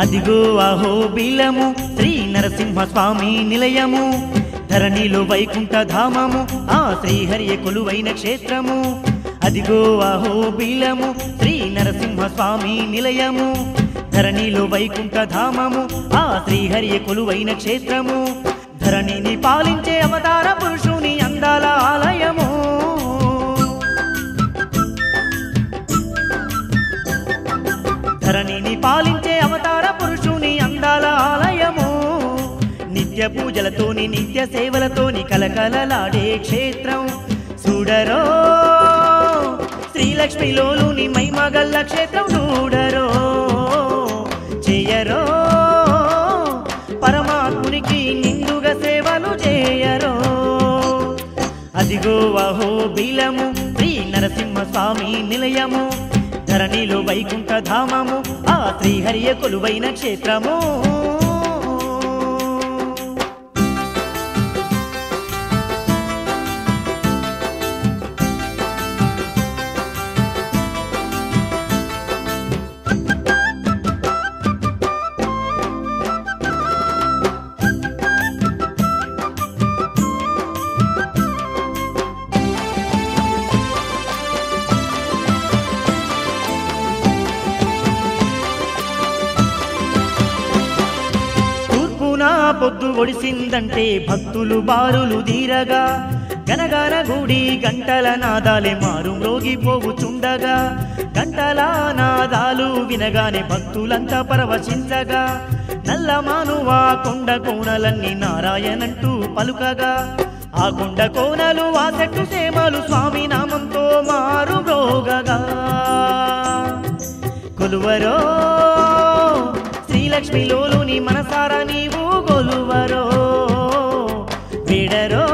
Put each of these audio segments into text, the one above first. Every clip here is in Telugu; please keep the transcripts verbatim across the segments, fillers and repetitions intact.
అదిగో అహోబిలము శ్రీ నరసింహస్వామి నిలయము ధరణిలో వైకుంఠ ధామము ఆ శ్రీహరియే కొలువైన క్షేత్రము అదిగో అహోబిలము శ్రీ నరసింహస్వామి నిలయము ధరణిలో వైకుంఠ ధామము ఆ శ్రీహరియే కొలువైన క్షేత్రము ధరణిని పాలించే అవతార పురుషుని అందాల ఆలయము ధరణిని పాలించే అవతార పురుషుని అందాల ఆలయము నిత్య పూజలతోని నిత్య సేవలతోని కలకలలాడే క్షేత్రం చూడరో శ్రీలక్ష్మిలోని మైమగల్ల క్షేత్రం చూడరో చేయరో పరమాత్మునికి నిండుగా సేవలు చేయరో అదిగో అహోబిలము శ్రీ నరసింహస్వామి నిలయము ధరణిలో వైకుంఠ ధామము ఆ శ్రీహరియే కొలువైన క్షేత్రము పొద్దు ఒడిసిందంటే భక్తులు బారులు దీరగా గనగాన గుడి గంటల నాదాలే మారు మ్రోగిపోవుచుండగా గంటల నాదాలు వినగానే భక్తులంతా పరవశించగా నల్లమానువా కొండ కోణలన్నీ నారాయణంటూ పలుకగా ఆ కొండ కోణలు ఆ చెట్టు సేమలు స్వామి నామంతో మారు మ్రోగగా కొలువరో శ్రీలక్ష్మిలోని మనసారా నీవు కొలువరో వేడరో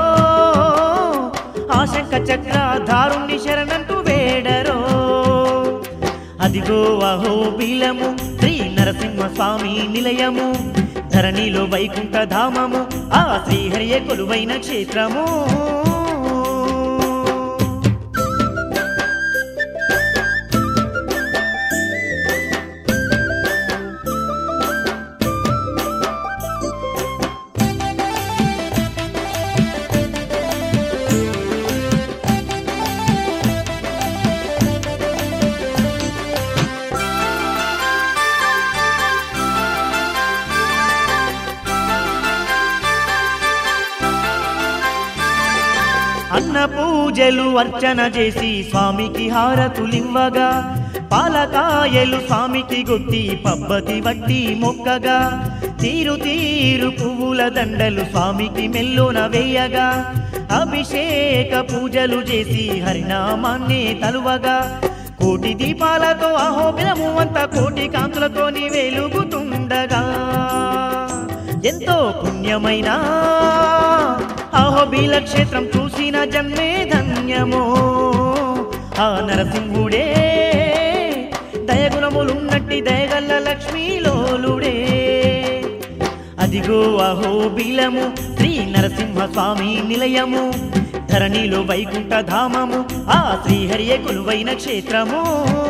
ఆశంక చక్ర ధారుణ్ణి శరణంటూ వేడరో అదిగో అహోబిలము శ్రీ నరసింహస్వామి నిలయము ధరణిలో వైకుంఠ ధామము ఆ శ్రీహరియే కొలువైన క్షేత్రము అన్న పూజలు అర్చన చేసి స్వామికి హారతులివ్వగా పాలకాయలు స్వామికి గొట్టి పబ్బతి వట్టి మొక్కగా తీరు తీరు పువ్వుల దండలు స్వామికి మెల్లోన వేయగా అభిషేక పూజలు చేసి హరినామాన్ని తలువగా కోటి దీపాలతో అహోబిలము అంత కోటి కాంతులతోని వెలుగుతుండగా ఎంతో పుణ్యమైన అహోబిల క్షేత్రం చూసిన జన్మే ధన్యమో ఆ నరసింహుడే దయగుణములున్నట్టి దయగల్ల లక్ష్మీలోలుడే అదిగో అహోబిలము శ్రీ నరసింహస్వామి నిలయము ధరణిలో వైకుంఠ ధామము ఆ శ్రీహరియే కొలువైన క్షేత్రము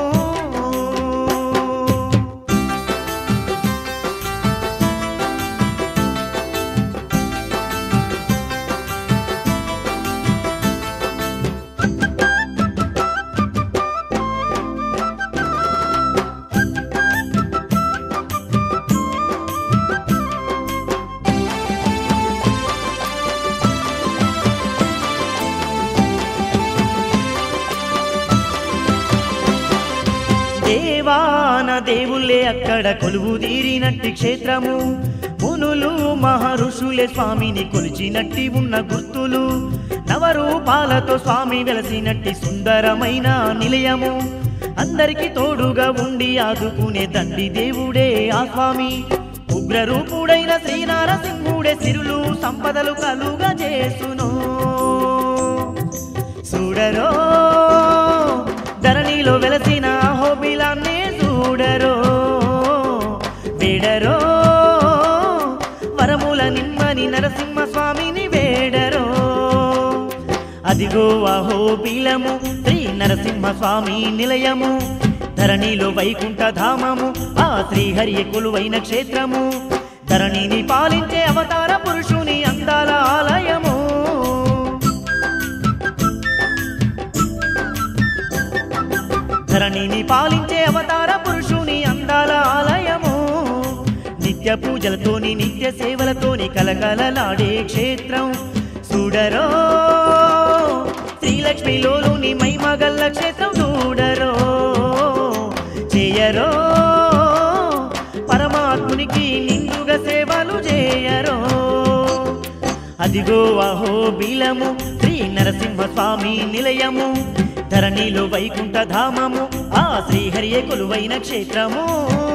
దేవాన దేవుళ్ళే అక్కడ కొలువు తీరినట్టి క్షేత్రము మునులు మహర్షులే స్వామిని కొలిచినట్టి ఉన్న గుర్తులు నవరూపాలతో స్వామి వెలసినట్టి సుందరమైన నిలయము అందరికి తోడుగా ఉండి ఆదుకునే దండి దేవుడే ఆ స్వామి ఉగ్రరూపుడైన శ్రీనారసింహుడే సిరులు సంపదలు కలుగా చేసును చూడరో ధరణిలో వెలసిన అహోబిలాన్నే చూడరో వేడరో వరముల నిమ్మని నరసింహస్వామిని వేడరో అదిగో అహోబిలము శ్రీ నరసింహస్వామి నిలయము ధరణిలో వైకుంఠ ధామము ఆ శ్రీహరి కొలువైన క్షేత్రము ధరణిని పాలించే అవతార పురుషుని అందాల ఆలయము ధరణిని పాలించే అవతార పురుషుని అందాల ఆలయము నిత్య పూజలతోని నిత్య సేవలతోని కలకలలాడే క్షేత్రం చూడరో శ్రీలక్ష్మిలోని మైమగల్ల క్షేత్రం చూడరో చేయరో పరమాత్మునికి నిండుగా సేవలు చేయరో అదిగో అహోబిలము శ్రీ నరసింహ స్వామి నిలయము ధరణిలో వైకుంఠ ధామము ఆ శ్రీహరియే కొలువైన క్షేత్రము